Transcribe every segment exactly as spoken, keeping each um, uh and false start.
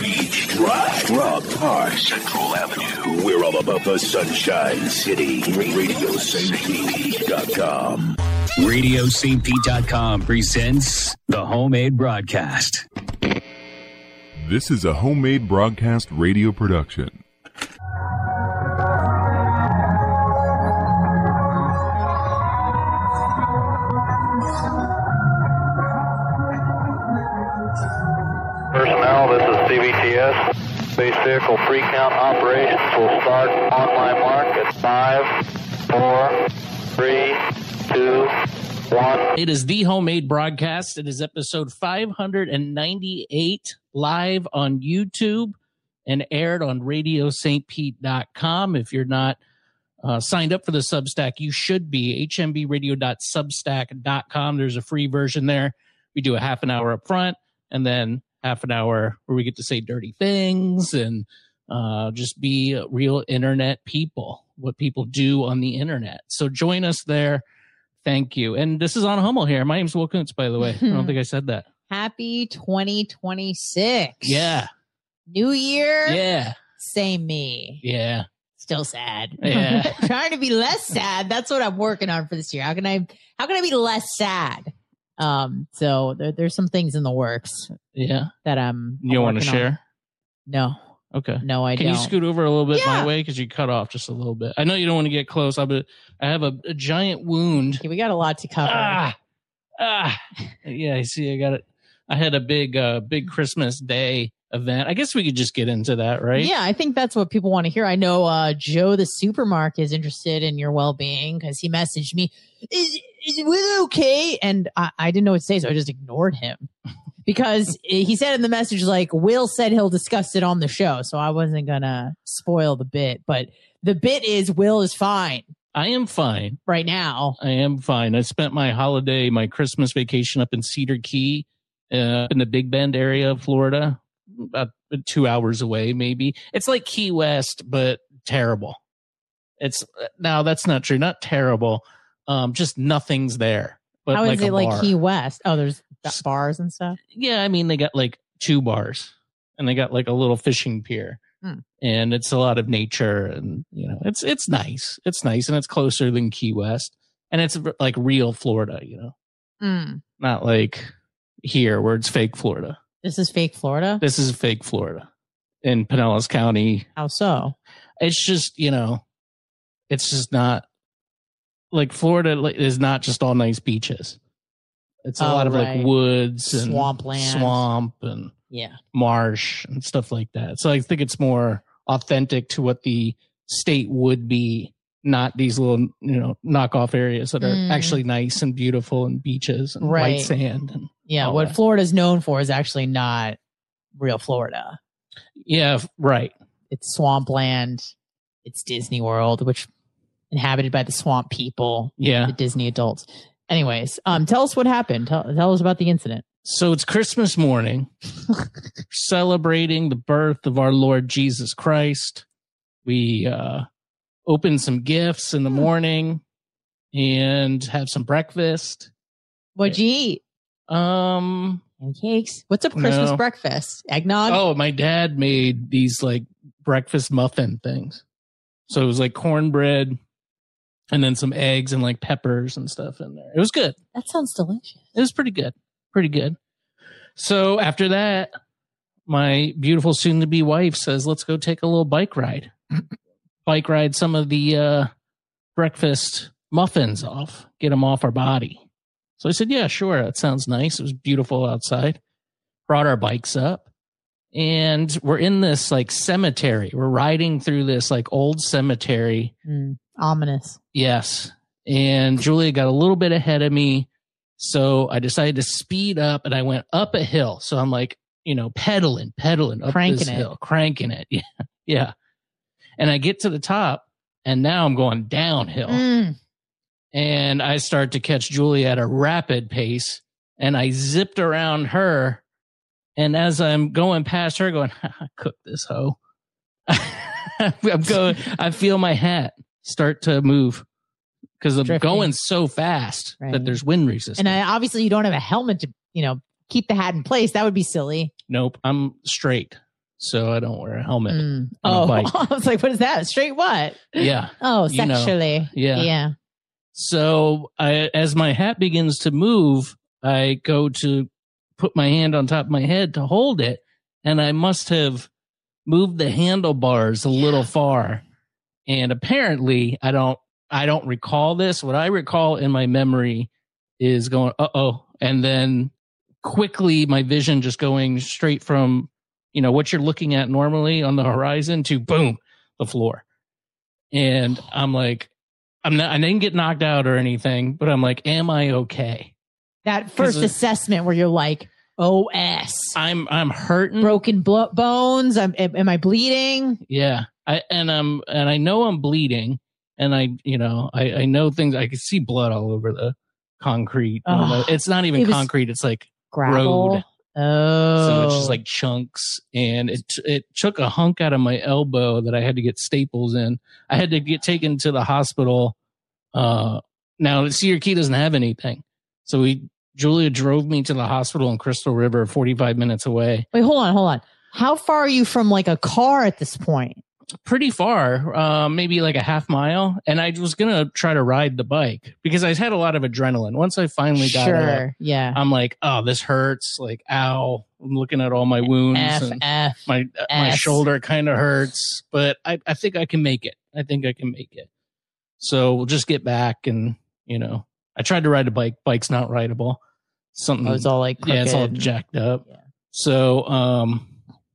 Beach, Drive, Rock Park, Central Avenue. We're all about the Sunshine City. radio st pete dot com. radio st pete dot com presents The Homemade Broadcast. This is a Homemade Broadcast radio production. Personnel, this is C B T S. Space Vehicle Pre-Count Operations will start on my mark at five, four, three, two, one. It is The Homemade Broadcast. It is episode five hundred ninety-eight, live on YouTube and aired on radio st pete dot com. If you're not uh, signed up for the Substack, you should be. h m b radio dot substack dot com. There's a free version there. We do a half an hour up front and then half an hour where we get to say dirty things and uh, just be real internet people, what people do on the internet. So join us there. Thank you. And this is on Hummel here. My name's Will Kuntz, by the way. I don't think I said that. Happy twenty twenty-six. Yeah. New year. Yeah. Same me. Yeah. Still sad. Yeah. Trying to be less sad. That's what I'm working on for this year. How can I, how can I be less sad? Um, so there, there's some things in the works. Yeah. That I'm. You I'm want to share? On. No. Okay. No, I Can don't. you scoot over a little bit Yeah. my way? Because you cut off just a little bit. I know you don't want to get close. I but I have a, a giant wound. Okay, we got a lot to cover. Ah, ah. Yeah, I see. I got it. I had a big, uh, big Christmas Day event. I guess we could just get into that, right? Yeah, I think that's what people want to hear. I know uh, Joe the Supermarket is interested in your well-being because he messaged me, is, is Will okay? And I, I didn't know what to say, so I just ignored him. Because he said in the message, like, Will said he'll discuss it on the show, so I wasn't going to spoil the bit. But the bit is Will is fine I am fine. right now. I am fine. I spent my holiday, my Christmas vacation up in Cedar Key, uh, in the Big Bend area of Florida, about two hours away, maybe. It's like Key West, but terrible. It's now that's not true. Not terrible. Um, just nothing's there. But How like is it a like bar. Key West? Oh, there's bars and stuff? Yeah, I mean, they got like two bars and they got like a little fishing pier Hmm. and it's a lot of nature and, you know, it's, it's nice. It's nice. And it's closer than Key West and it's like real Florida, you know, Mm. not like here where it's fake Florida. This is fake Florida? This is fake Florida in Pinellas County. How so? It's just, you know, it's just not like Florida is not just all nice beaches. It's a Oh, lot of right. like woods and Swampland. swamp and Yeah. marsh and stuff like that. So I think it's more authentic to what the state would be, not these little, you know, knockoff areas that are Mm. actually nice and beautiful and beaches and Right. white sand. And Yeah, all what that. Florida's known for is actually not real Florida. Yeah, right. It's swampland. It's Disney World, which inhabited by the swamp people, Yeah. the Disney adults. Anyways, um, tell us what happened. Tell, tell us about the incident. So it's Christmas morning, celebrating the birth of our Lord Jesus Christ. We uh, open some gifts in the morning and have some breakfast. What'd you eat? Um, Pancakes. What's a Christmas No. breakfast? Eggnog? oh, my dad made these like breakfast muffin things. So it was like cornbread and then some eggs and like peppers and stuff in there. It was good. That sounds delicious. It was pretty good. Pretty good. So after that, my beautiful soon to be wife says, let's go take a little bike ride. Bike ride some of the uh, breakfast muffins off, get them off our body. So I said, yeah, sure. That sounds nice. It was beautiful outside. Brought our bikes up and we're in this like cemetery. We're riding through this like old cemetery. Mm, ominous. Yes. And Julia got a little bit ahead of me. So I decided to speed up and I went up a hill. So I'm like, you know, pedaling, pedaling up Cranking this it. hill, cranking it. Yeah. Yeah. And I get to the top and now I'm going downhill Mm. and I start to catch Julia at a rapid pace and I zipped around her. And as I'm going past her going, cook this hoe. I'm going, I feel my hat start to move because I'm Drifting. going so fast Right. that there's wind resistance. And I, obviously you don't have a helmet to, you know, keep the hat in place. That would be silly. Nope. I'm straight. so I don't wear a helmet. Mm. on a Oh, bike. I was like, what is that? Straight what? Yeah. Oh, You know. sexually. Yeah. Yeah. So I, as my hat begins to move, I go to put my hand on top of my head to hold it, and I must have moved the handlebars a little far. And apparently, I don't, I don't recall this. What I recall in my memory is going, uh oh, and then quickly my vision just going straight from, you know, what you're looking at normally on the horizon to boom, the floor. And I'm like, I'm not, I didn't get knocked out or anything, but I'm like, am I okay? That first it- assessment where you're like, O S. I'm, I'm hurting. Broken blo- bones. I'm, am, am I bleeding? Yeah. I, and I'm, and I know I'm bleeding, and I, you know, I, I know things, I can see blood all over the concrete. Ugh. It's not even It was concrete. It's like Gravel. road. Oh. So it's just like chunks, and it it took a hunk out of my elbow that I had to get staples in. I had to get taken to the hospital. Uh, now Cedar Key doesn't have anything, so we Julia drove me to the hospital in Crystal River, forty-five minutes away. Wait, hold on, hold on. How far are you from like a car at this point? Pretty far, uh, maybe like a half mile. And I was gonna try to ride the bike because I had a lot of adrenaline. Once I finally got Sure. up, Yeah. I'm like, oh, this hurts. Like, ow! I'm looking at all my wounds. F, and F. my my S. shoulder kind of hurts, but I, I think I can make it. I think I can make it. So we'll just get back, and you know, I tried to ride a bike. Bike's not rideable. Something. I was all like, yeah, it's all crooked. jacked up. Yeah. So um,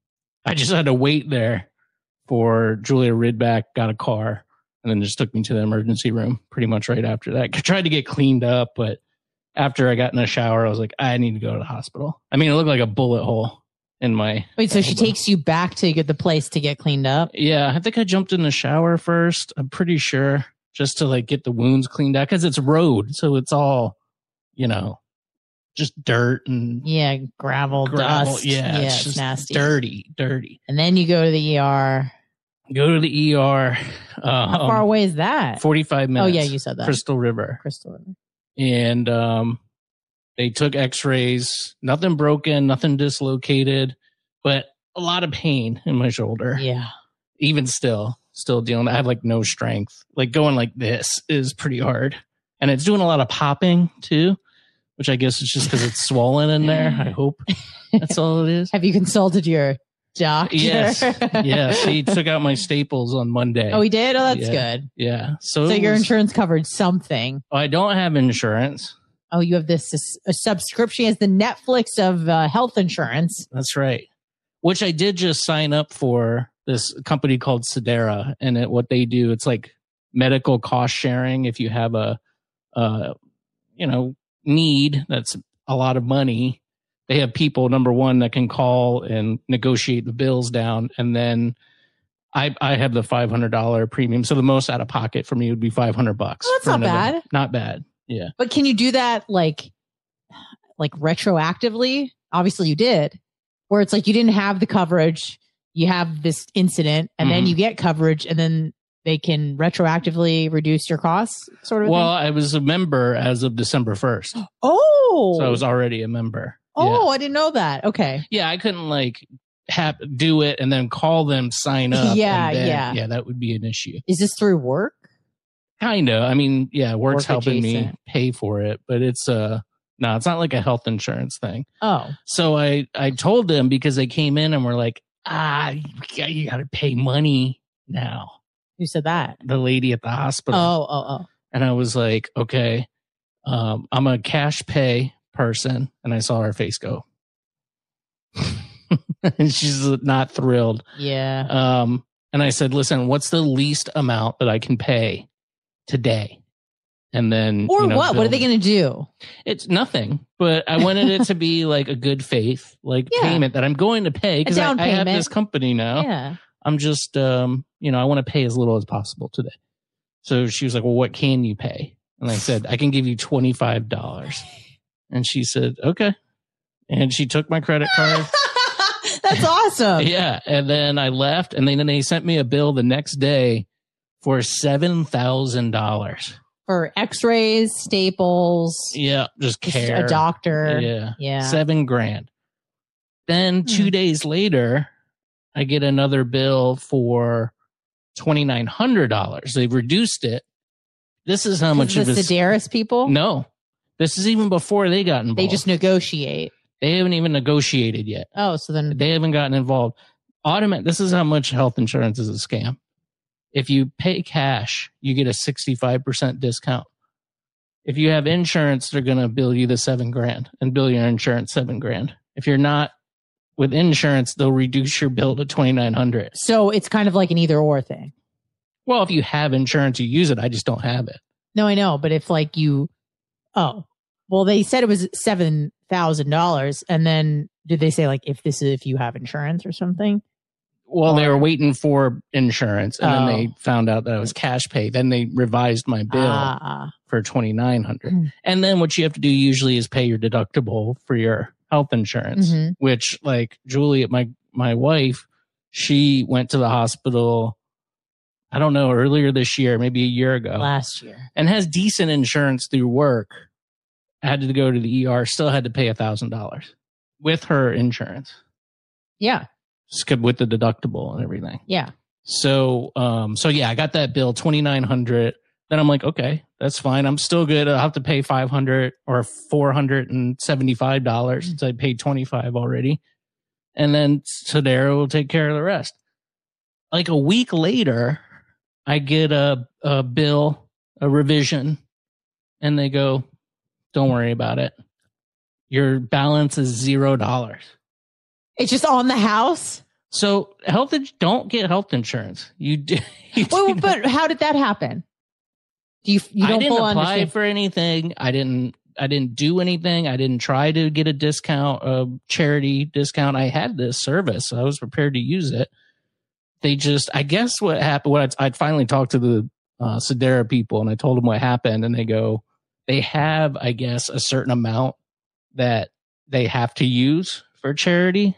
I just had to wait there for Julia Ridback, got a car, and then just took me to the emergency room pretty much right after that. I tried to get cleaned up, but after I got in the shower, I was like, I need to go to the hospital. I mean, it looked like a bullet hole in my Wait, so she elbow. takes you back to get the place to get cleaned up? Yeah, I think I jumped in the shower first. I'm pretty sure, just to like get the wounds cleaned out, because it's road, so it's all, you know, just dirt and Yeah, gravel, gravel. dust. Yeah, yeah it's it's just nasty. dirty, dirty. And then you go to the E R. Go to the E R. How far Um, away is that? forty-five Oh, minutes. yeah, you said that. Crystal River. Crystal River. And um, they took x-rays. Nothing broken, nothing dislocated, but a lot of pain in my shoulder. Yeah. Even still, still dealing. I have like no strength. Like going like this is pretty hard. And it's doing a lot of popping too, which I guess is just because it's swollen in there. I hope that's all it is. Have you consulted your doctor? Yes. Yes. He took out my staples on Monday. Oh, he did? Oh, that's Yeah. good. Yeah. So, So it your was- insurance covered something. I don't have insurance. Oh, you have this, this a subscription as the Netflix of uh, health insurance. That's right. Which I did just sign up for this company called Sedera, and it, what they do, it's like medical cost sharing. If you have a, uh, you know, need that's a lot of money, they have people, number one, that can call and negotiate the bills down, and then I I have the five hundred dollar premium, so the most out of pocket for me would be five hundred bucks. Oh, that's for not another- bad. Not bad. Yeah. But can you do that like, like retroactively? Obviously you did, where it's like you didn't have the coverage. You have this incident and then Mhm. you get coverage and then they can retroactively reduce your costs sort of Well, thing? I was a member as of December first, Oh, so I was already a member. oh, Yeah. I didn't know that. Okay. Yeah, I couldn't like have do it and then call them, sign up. Yeah, and then- yeah. yeah. That would be an issue. Is this through work? Kind of. I mean, yeah, work's Work helping me adjacent. pay for it, but it's uh no, it's not like a health insurance thing. Oh, So I I told them, because they came in and were like, ah, you got to pay money now. who said that? The lady at the hospital. Oh, oh, oh. And I was like, okay, um, I'm a cash pay person. And I saw her face go. And she's not thrilled. Yeah. Um, and I said, listen, what's the least amount that I can pay today? And then, Or you know, what? What are they bill- going to do? It's nothing, but I wanted it to be like a good faith, like Yeah. payment that I'm going to pay, because I, down I have payment. this company now. Yeah. I'm just, um, you know, I want to pay as little as possible today. So she was like, well, what can you pay? And I said, I can give you twenty-five dollars. And she said, okay. And she took my credit card. That's awesome. Yeah. And then I left, and then they sent me a bill the next day for seven thousand dollars. For x-rays, staples, Yeah. Just just care. a doctor. Yeah. Yeah. Seven grand. Then two Hmm. days later, I get another bill for twenty-nine hundred dollars. They've reduced it. This is how much the of a Sedaris people? No, this is even before they got involved. They just negotiate. They haven't even negotiated yet. Oh, so then They haven't gotten involved. Automat. This is how much health insurance is a scam. If you pay cash, you get a sixty-five percent discount. If you have insurance, they're going to bill you the seven grand and bill your insurance seven grand. If you're not with insurance, they'll reduce your bill to twenty-nine hundred. So it's kind of like an either or thing. Well, if you have insurance, you use it. I just don't have it. No, I know. But if like you, oh, well, they said it was seven thousand dollars. And then did they say like, if this is, if you have insurance or something? Well, they were waiting for insurance, and Oh. then they found out that it was cash pay. Then they revised my bill Ah, for twenty-nine hundred. Mm. And then what you have to do usually is pay your deductible for your health insurance, Mhm. which like Julie, my my wife, she went to the hospital, I don't know, earlier this year, maybe a year ago, last year. and has decent insurance through work. Had to go to the E R, still had to pay a thousand dollars with her insurance, Yeah. skip with the deductible and everything. Yeah. So, um, so yeah, I got that bill twenty-nine hundred. Then I'm like, okay, that's fine. I'm still good. I'll have to pay five hundred or four hundred seventy-five dollars since I paid twenty-five already. And then Sodera will take care of the rest. Like a week later, I get a, a bill, a revision, and they go, don't worry about it. Your balance is zero dollars. It's just on the house. So health, ins- don't get health insurance. You do. You do Well, not- but how did that happen? Do you you I don't didn't fully apply understand? for anything. I didn't. I didn't do anything. I didn't try to get a discount, a charity discount. I had this service. So I was prepared to use it. They just, I guess what happened, what I'd, I'd finally talked to the uh, Sodera people, and I told them what happened, and they go, they have, I guess, a certain amount that they have to use for charity.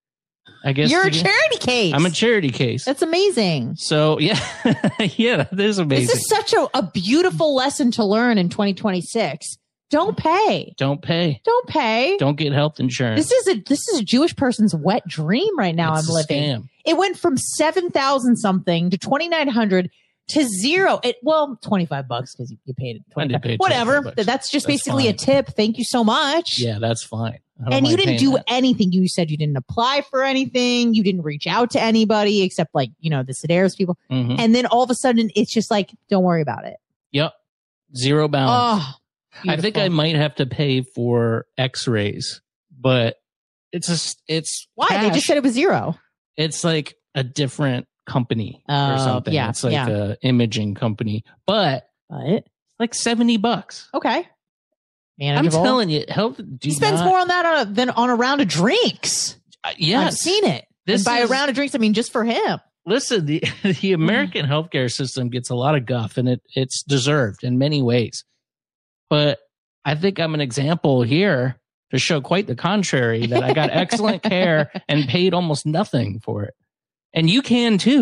I guess You're a to- charity case. I'm a charity case. That's amazing. So yeah, yeah, that is amazing. This is such a, a beautiful lesson to learn in twenty twenty-six. Don't pay. Don't pay. Don't pay. Don't get health insurance. This is a this is a Jewish person's wet dream right now. It's I'm a living. scam. It went from seven thousand something to twenty nine hundred to zero. It well twenty five bucks because you, you paid it. I did pay Whatever. twenty-five bucks. That's just That's basically fine. a tip. Thank you so much. Yeah, that's fine. I don't And you mind didn't paying do that. anything. You said you didn't apply for anything. You didn't reach out to anybody except like, you know, the Sedaris people. Mhm. And then all of a sudden it's just like, don't worry about it. Yep. Zero balance. Oh, I think I might have to pay for X-rays, but it's a, it's Why? They cash. just said it was zero. It's like a different company Oh, or something. yeah, it's like yeah. a imaging company, but But like seventy bucks. okay. I'm Manageable. telling you, health. Do He spends not- more on that on a, than on a round of drinks. Uh, I've yes. seen it. This and by is- a round of drinks, I mean just for him. Listen, the the American healthcare system gets a lot of guff, and it it's deserved in many ways. But I think I'm an example here to show quite the contrary, that I got excellent care and paid almost nothing for it. And you can too.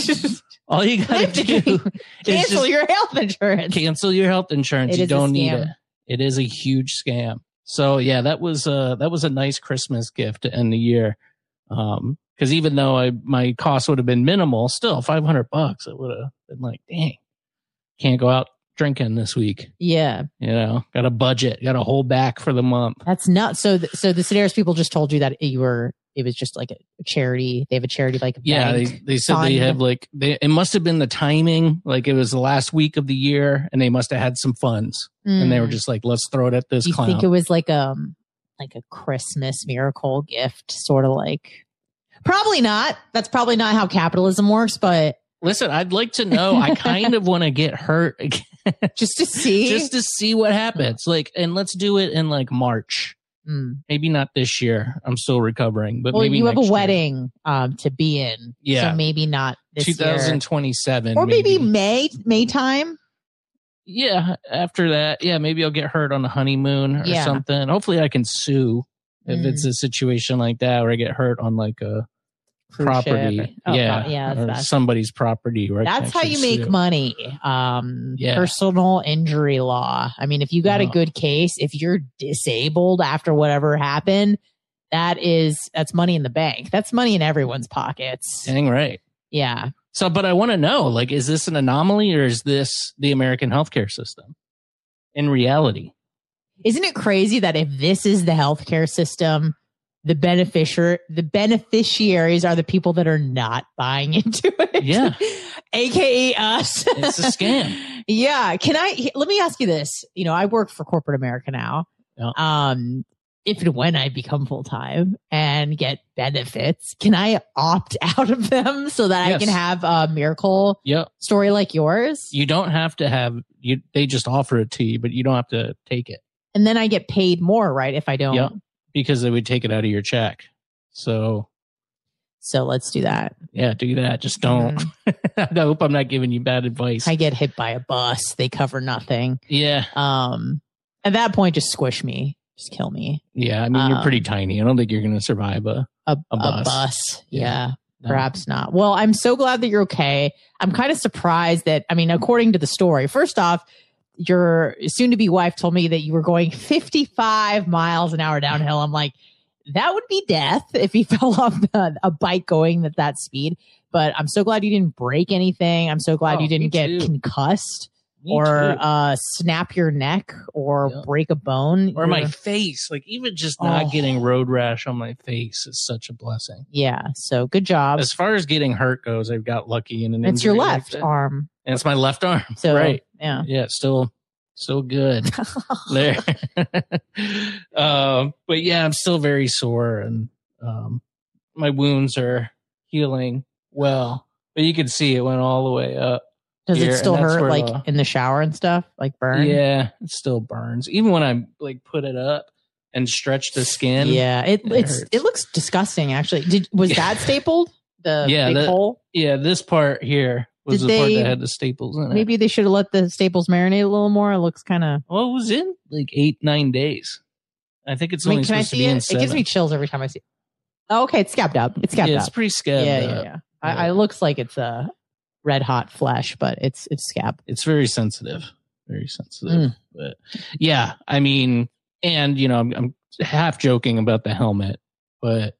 All you got to do is Cancel just your health insurance. cancel your health insurance. It You is a don't need scam. it. It is a huge scam. So yeah, that was uh that was a nice Christmas gift to end the year. Um, because even though I my cost would have been minimal, still five hundred bucks, it would have been like, dang, can't go out drinking this week. Yeah, You know, got a budget, got to hold back for the month. that's nuts. So, th- so the Sedaris people just told you that you were. It was just like a charity. They have a charity, like a Yeah, they, bank they said they fund. have like they, it must have been the timing, like it was the last week of the year, and they must have had some funds, and they were Mm. just like, let's throw it at this Do you clown. think it was like um like a Christmas miracle gift, sort of like? Probably not. That's probably not how capitalism works. But Listen, I'd like to know. I kind of want to get hurt again, just to see, just to see what happens. Like, and let's do it in like March. Mm. Maybe not this year. I'm still recovering, but well, maybe you have a next year. wedding um to be in. Yeah. so maybe not this twenty year, twenty-seven, or maybe May May time. Yeah, after that, yeah, maybe I'll get hurt on the honeymoon or Yeah. something. Hopefully, I can sue if Mm. it's a situation like that where I get hurt on like a Cruise property, ship. Oh, yeah, pro- yeah, or that's- somebody's property. Where I can That's how actually you make sue. money. Um, Yeah. Personal injury law. I mean, if you got a Uh-huh. good case, if you're disabled after whatever happened, that is, that's money in the bank. That's money in everyone's pockets. Dang right. Yeah. So, but I want to know, like, is this an anomaly or is this the American healthcare system in reality? Isn't it crazy that if this is the healthcare system, the beneficiary, the beneficiaries are the people that are not buying into it? Yeah. A K A us. It's a scam. Yeah. Can I, let me ask you this. You know, I work for corporate America now. Yeah. Um, if and when I become full-time and get benefits, can I opt out of them so that Yes. I can have a miracle Yep. story like yours? You don't have to have, you. They just offer it to you, but you don't have to take it. And then I get paid more, right? If I don't. Yep. Because they would take it out of your check. So, So let's do that. yeah, do that. Just don't. I hope I'm not giving you bad advice. I get hit by a bus. They cover nothing. yeah. Um, at that point, just squish me. Just kill me. Yeah. I mean, you're um, pretty tiny. I don't think you're going to survive a, A, A a bus. bus. Yeah. Yeah. No. Perhaps not. Well, I'm so glad that you're okay. I'm kind of surprised that, I mean, according to the story, first off, your soon to be wife told me that you were going fifty-five miles an hour downhill. I'm like, that would be death if you fell off the, a bike going at that speed. But I'm so glad you didn't break anything. I'm so glad Oh, you me didn't get too. concussed Me or too. uh, snap your neck or Yeah. break a bone. or my You're- face. Like, even just not Oh. getting road rash on my face is such a blessing. Yeah. So good job. As far as getting hurt goes, I've got lucky in an It's your injury like left that. arm. And it's my left arm. So right. yeah. Yeah, still still good. there. um, but yeah, I'm still very sore and um, my wounds are healing well. But you can see it went all the way up. Does here, it still and that's hurt where like the- in the shower and stuff? Like burn? Yeah, it still burns. Even when I like put it up and stretch the skin. Yeah. It It it's hurts. it looks disgusting actually. Did was that stapled? The Yeah, big that- hole? Yeah, this part here was Did the part they- that had the staples in it. Maybe they should have let the staples marinate a little more. It looks kind of Well, it was in like eight, nine days. I think it's I mean, only can I supposed to see be in it? It seven. gives me chills every time I see it. Oh, okay, it's scabbed up. It's scabbed yeah, it's up. pretty scabbed Yeah, up. yeah, yeah. I, Yeah. I, it looks like it's a red hot flesh, but it's it's scab. It's very sensitive, very sensitive. Mm. But yeah, I mean, and you know, I'm, I'm half joking about the helmet, but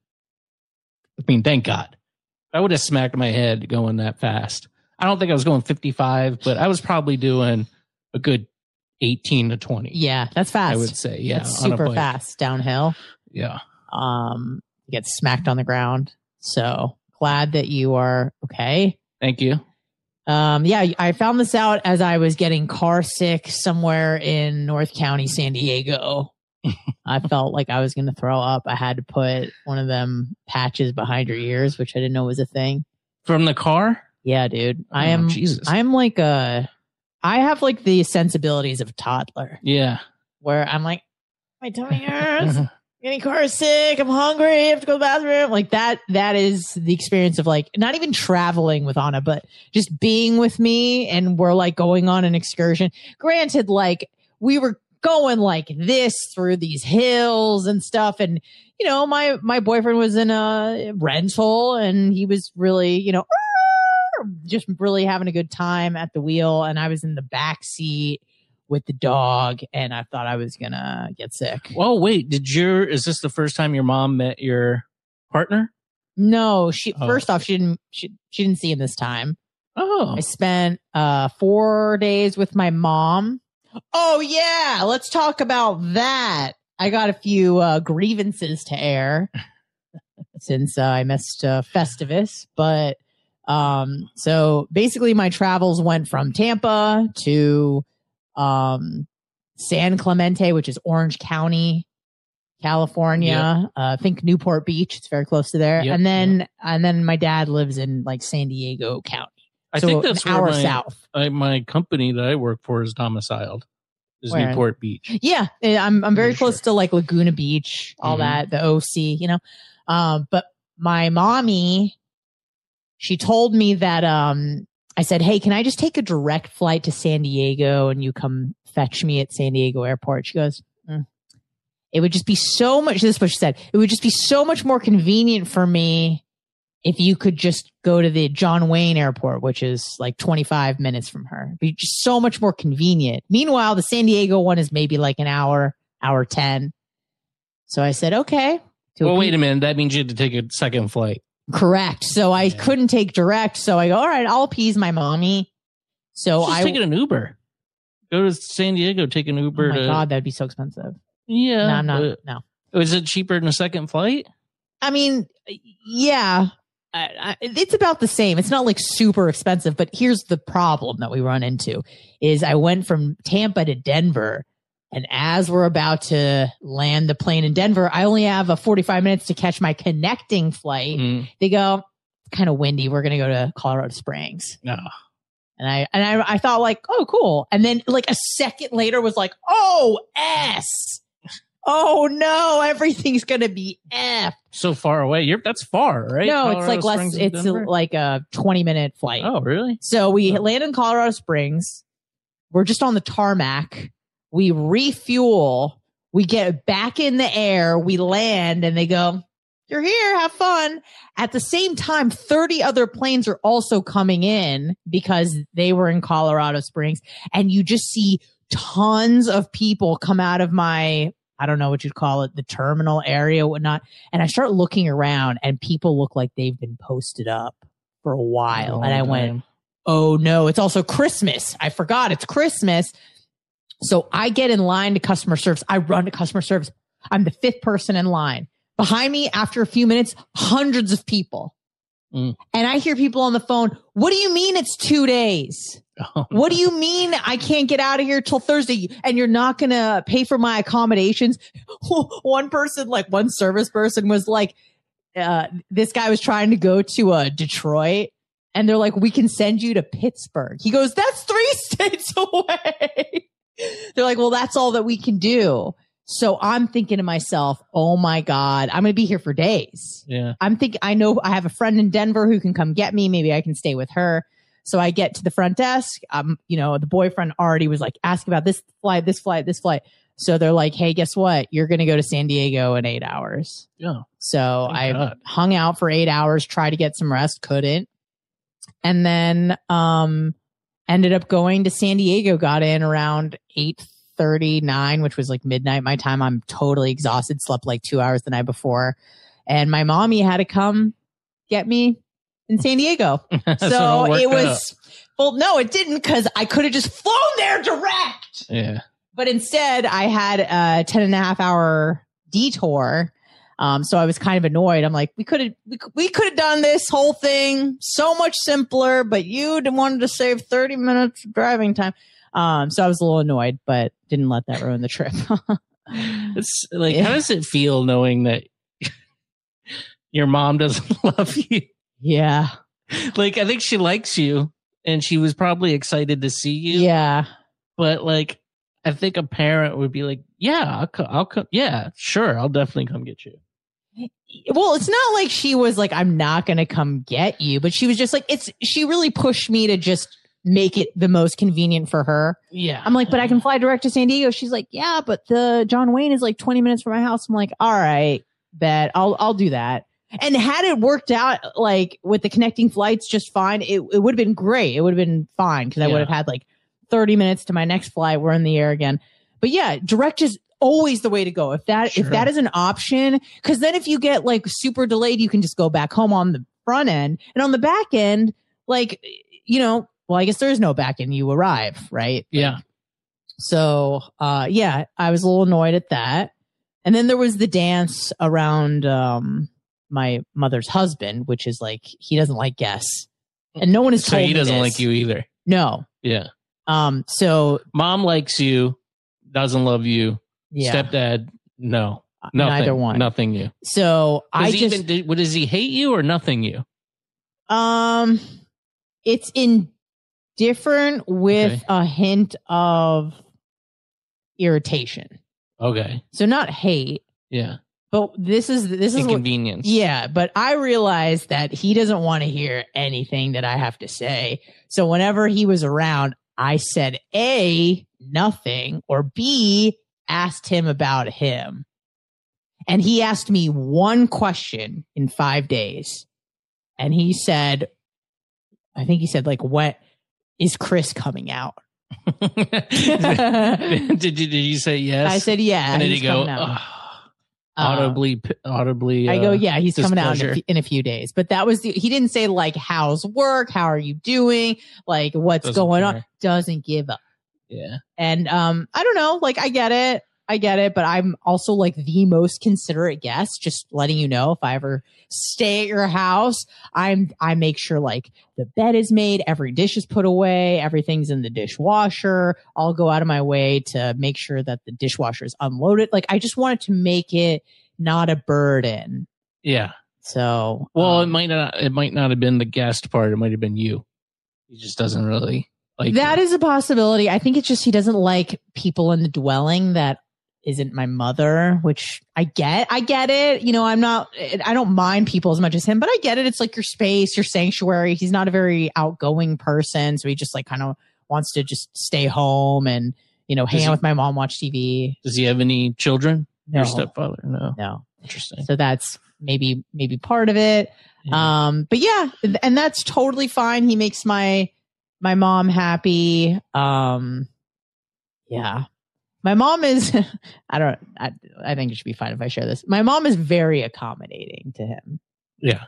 I mean, thank God. I would have smacked my head going that fast. I don't think I was going fifty-five, but I was probably doing a good eighteen to twenty. Yeah, that's fast. I would say, yeah, That's on a super bike. fast downhill. Yeah, Um, you get smacked on the ground. So glad that you are okay. thank you. Um, yeah, I found this out as I was getting car sick somewhere in North County, San Diego. I felt like I was going to throw up. I had to put one of them patches behind your ears, which I didn't know was a thing. From the car? Yeah, dude. I Oh, am, Jesus. I am like a, I have like the sensibilities of a toddler Yeah. where I'm like, my tummy hurts. Getting car sick, I'm hungry, I have to go to the bathroom. Like that, that is the experience of like, not even traveling with Anna, but just being with me and we're like going on an excursion. Granted, like we were going like this through these hills and stuff. And, you know, my, my boyfriend was in a rental and he was really, you know, just really having a good time at the wheel. And I was in the back seat with the dog and I thought I was gonna get sick. Well, wait, did your, is this the first time your mom met your partner? No, she Oh. first off, she didn't she, she didn't see him this time. Oh, I spent uh four days with my mom. Oh yeah, let's talk about that. I got a few uh grievances to air since uh, I missed uh, Festivus, but um so basically my travels went from Tampa to um San Clemente, which is Orange County, California. Uh, think Newport Beach. It's very close to there. Yep, and then and then my dad lives in like San Diego County. I So think that's an where hour my, south. I, my company that I work for is domiciled. Is Where? Newport Beach. Yeah, eh, I'm I'm very Pretty close sure. to like Laguna Beach, all Mhm. that, the O C, you know. Um, but my mommy, she told me that um, I said, "Hey, can I just take a direct flight to San Diego and you come fetch me at San Diego Airport?" She goes, "Mm. It would just be so much." This is what she said. It would just be so much more convenient for me if you could just go to the John Wayne Airport, which is like twenty-five minutes from her. It'd be just so much more convenient. Meanwhile, the San Diego one is maybe like an hour, hour ten. So I said, okay, To Well, a wait a minute. That means you had to take a second flight. Correct. So I Yeah. couldn't take direct. So I go, all right, I'll appease my mommy. So Just I, take an Uber. Go to San Diego, take an oh Uber my to. God, that'd be so expensive. Yeah. no, I'm not. but- No. Was it cheaper than a second flight? I mean, yeah, I, I, it's about the same. It's not like super expensive, but here's the problem that we run into is I went from Tampa to Denver. And as we're about to land the plane in Denver, I only have a forty-five minutes to catch my connecting flight. Mm, They go, it's kind of windy. We're going to go to Colorado Springs. no. And I, and I, I thought like, oh, cool. And then like a second later was like, oh, S. Oh no, everything's going to be F. So far away. You're that's far, right? No, Colorado it's like less, Springs and it's Denver? like a twenty minute flight. Oh, really? So we Oh. land in Colorado Springs. We're just on the tarmac. We refuel. We get back in the air. We land and they go, you're here. Have fun. At the same time, thirty other planes are also coming in because they were in Colorado Springs. And you just see tons of people come out of my, I don't know what you'd call it, the terminal area, whatnot. And I start looking around and people look like they've been posted up for a while. Oh, and I damn. went, oh no, it's also Christmas. I forgot it's Christmas. So I get in line to customer service. I run to customer service. I'm the fifth person in line. Behind me, after a few minutes, hundreds of people. Mm. And I hear people on the phone, what do you mean it's two days? Oh, What do you mean I can't get out of here till Thursday and you're not going to pay for my accommodations? One person, like one service person was like, uh, this guy was trying to go to uh, Detroit and they're like, we can send you to Pittsburgh. He goes, that's three states away. They're like, well, that's all that we can do. So I'm thinking to myself, oh my God, I'm going to be here for days. yeah. I'm thinking, I know I have a friend in Denver who can come get me. Maybe I can stay with her. So I get to the front desk. Um, you know, the boyfriend already was like, ask about this flight, this flight, this flight. So they're like, hey, guess what? You're going to go to San Diego in eight hours. Yeah. So Thank I God. hung out for eight hours, tried to get some rest, couldn't. And then, um, ended up going to San Diego, got in around eight thirty-nine, which was like midnight my time. I'm totally exhausted, slept like two hours the night before. And my mommy had to come get me in San Diego. So it it worked was, well, no, it didn't because I could have just flown there direct. Yeah. But instead I had a ten and a half hour detour. Um, so I was kind of annoyed. I'm like, we could have, we, could- we could have done this whole thing so much simpler, but you wanted to save thirty minutes of driving time. Um, so I was a little annoyed, but didn't let that ruin the trip. It's like, Yeah. how does it feel knowing that your mom doesn't love you? Yeah. Like, I think she likes you and she was probably excited to see you. Yeah. But like, I think a parent would be like, yeah, I'll come. I'll come. Yeah, sure. I'll definitely come get you. Well, it's not like she was like, I'm not going to come get you, but she was just like, it's, she really pushed me to just make it the most convenient for her. Yeah. I'm like, but I can fly direct to San Diego. She's like, yeah, but the John Wayne is like twenty minutes from my house. I'm like, all right, bet I'll, I'll do that. And had it worked out like with the connecting flights just fine, it, it would have been great. It would have been fine because I Yeah. would have had like thirty minutes to my next flight. We're in the air again. But yeah, direct is always the way to go. If that, Sure. if that is an option, because then if you get like super delayed, you can just go back home on the front end and on the back end, like, you know, well, I guess there is no back end. You arrive, right? Yeah. So, uh, yeah, I was a little annoyed at that. And then there was the dance around, um, my mother's husband, which is like, he doesn't like guests. And no one has So told he me doesn't this. like you either. No. Yeah. Um, so Mom likes you, doesn't love you. yeah, Stepdad, no. Nothing. neither one. Nothing you. So I Does he just, even, did, what, does he hate you or nothing you? um, it's indifferent with Okay. a hint of irritation. Okay. So not hate, Yeah. but this is, this is what, Inconvenience. yeah, but I realized that he doesn't want to hear anything that I have to say. So whenever he was around, I said A, nothing, or B, asked him about him. And he asked me one question in five days. And he said, I think he said, like, what is Chris coming out? did, you, did you say yes? I said, yeah. and then he's he go, coming out. "Ugh." audibly, audibly. Uh, I go, yeah, he's coming out in a, displeasure. few, in a few days. But that was the, he didn't say like, how's work? How are you doing? Like, what's Doesn't going care. on? Doesn't give up. Yeah. And um, I don't know, like, I get it. I get it. But I'm also like the most considerate guest, just letting you know if I ever stay at your house, I'm, I make sure like the bed is made, every dish is put away, everything's in the dishwasher. I'll go out of my way to make sure that the dishwasher is unloaded. Like, I just wanted to make it not a burden. Yeah. So, Well, um, it might not. It might not have been the guest part. It might have been you. He just doesn't really like that it. is a possibility. I think it's just he doesn't like people in the dwelling that isn't my mother, which I get. I get it. You know, I'm not, I don't mind people as much as him, but I get it. It's like your space, your sanctuary. He's not a very outgoing person. So he just like kind of wants to just stay home and, you know, hang Does out he- with my mom, watch T V. Does he have any children? No. Your stepfather? No. No. Interesting. So that's maybe, maybe part of it. Yeah. Um, but yeah, and that's totally fine. He makes my, my mom happy. Um, yeah. My mom is, I don't, I, I think it should be fine if I share this. My mom is very accommodating to him. Yeah.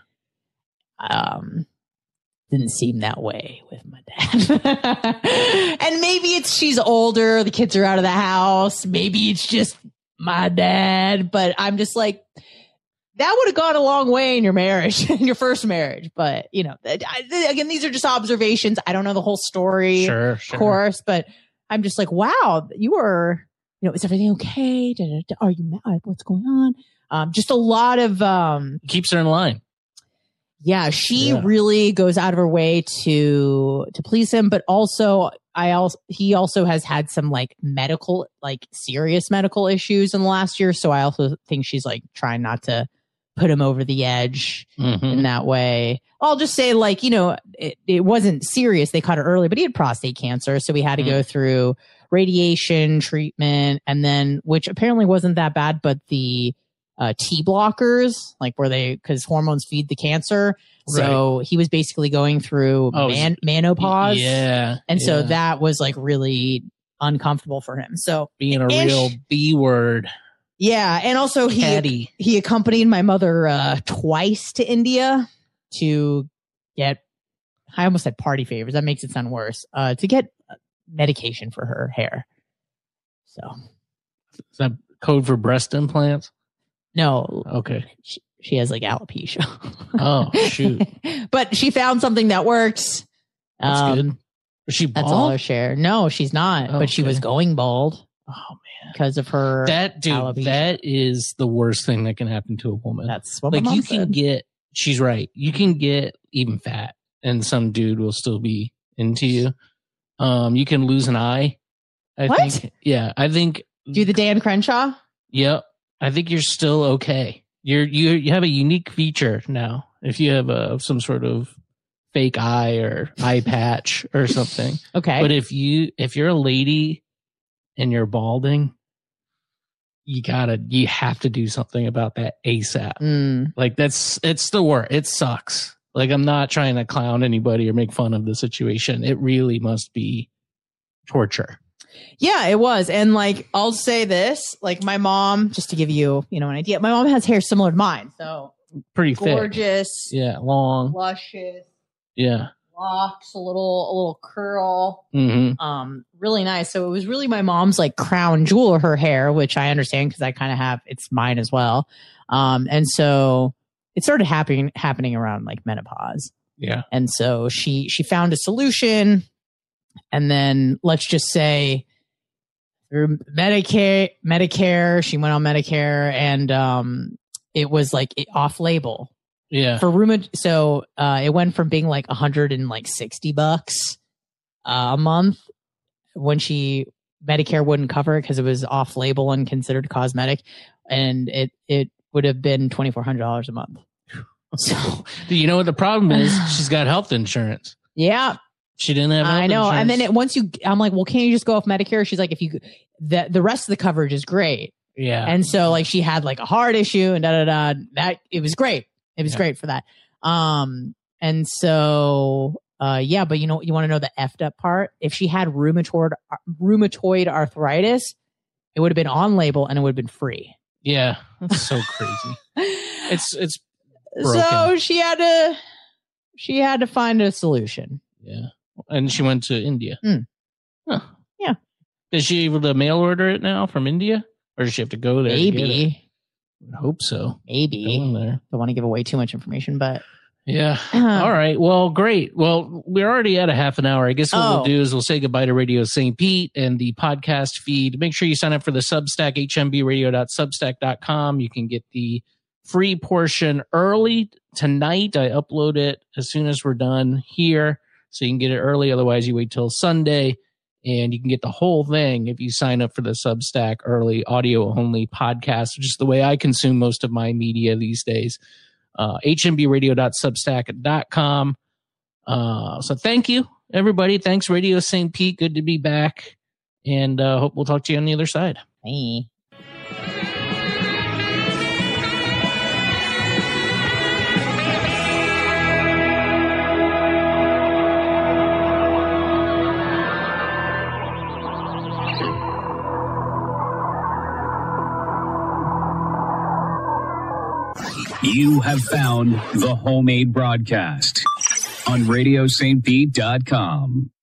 Um, didn't seem that way with my dad. And maybe it's she's older, the kids are out of the house. Maybe it's just my dad, but I'm just like, that would have gone a long way in your marriage, in your first marriage. But, you know, I, again, these are just observations. I don't know the whole story, Sure. of Sure. course, but I'm just like, wow, you were, you know, is everything okay? Da, da, da. Are you mad? What's going on? Um, just a lot of, um, Keeps her in line. yeah, she Yeah. really goes out of her way to to please him, but also I also he also has had some like medical, like serious medical issues in the last year, so I also think she's like trying not to put him over the edge Mhm. in that way. I'll just say, like, you know, it, it wasn't serious. They caught it early, but he had prostate cancer, so we had to Mm. go through radiation treatment, and then which apparently wasn't that bad, but the uh, T blockers, like where they, because hormones feed the cancer. So he was basically going through Oh, man, menopause. Yeah. And so yeah. that was like really uncomfortable for him. So being a and real sh- B word yeah. And also he, caddy. he accompanied my mother uh, twice to India to get, I almost said party favors. That makes it sound worse. Uh, to get medication for her hair. So Is that code for breast implants? no, Okay. she, she has like alopecia. Oh, shoot. But she found something that works. That's Um, good. Was she That's all bald? I'll share. No, she's not, Oh, but she okay. was going bald Oh man. because of her. That dude, alopecia. that is the worst thing that can happen to a woman. That's what like my mom you can said. get, she's right. You can get even fat and some dude will still be into you. Um, you can lose an eye. I What? think. Yeah. I think, Do the Dan Crenshaw? yep. I think you're still okay. You're, you, you have a unique feature now. If you have a, some sort of fake eye or eye patch or something. Okay. But if you, if you're a lady and you're balding, you gotta, you have to do something about that ASAP. Mm. Like that's, it's the worst. It sucks. Like I'm not trying to clown anybody or make fun of the situation. It really must be torture. Yeah, it was. And like, I'll say this, like my mom, just to give you, you know, an idea, my mom has hair similar to mine. So Pretty thick. gorgeous, Yeah. Long. luscious, Yeah. locks, a little, a little curl. hmm Um, really nice. So it was really my mom's like crown jewel of her hair, which I understand because I kind of have, it's mine as well. Um, and so it started happening, happening around like menopause. Yeah. And so she, she found a solution. And then let's just say through Medicare, Medicare, she went on Medicare and, um, it was like off label Yeah. for rheuma. So, uh, it went from being like a hundred and like sixty bucks uh, a month when she, Medicare wouldn't cover it because it was off label and considered cosmetic. And it, it would have been twenty-four hundred dollars a month. So, You know what the problem is? She's got health insurance. yeah. She didn't have. I health know. And then insurance. it, once you, I'm like, well, can't you just go off Medicare? She's like, if you, the, the rest of the coverage is great. yeah. And so like she had like a heart issue and da, da, da, that it was great. It was Yeah. great for that. Um, and so, uh, yeah, but you know, you want to know the effed up part? If she had rheumatoid, rheumatoid arthritis, it would have been on label and it would have been free. Yeah, that's so crazy. It's it's broken. So she had to she had to find a solution. Yeah, and she went to India. Mm. Huh. Yeah. Is she able to mail order it now from India, or does she have to go there? Maybe. I hope so. Maybe. Go in there. Don't want to give away too much information, but yeah. All right. Well, great. Well, we're already at a half an hour. I guess what Oh. we'll do is we'll say goodbye to Radio Saint Pete and the podcast feed. Make sure you sign up for the Substack, h m b radio dot substack dot com. You can get the free portion early tonight. I upload it as soon as we're done here, so you can get it early. Otherwise, you wait till Sunday, and you can get the whole thing if you sign up for the Substack early audio-only podcast, which is the way I consume most of my media these days. Uh, h m b radio dot substack dot com. Uh, so thank you, everybody. Thanks, Radio Saint Pete. Good to be back. And uh, hope we'll talk to you on the other side. hey. You have found the Homemade Broadcast on radio saint pete dot com.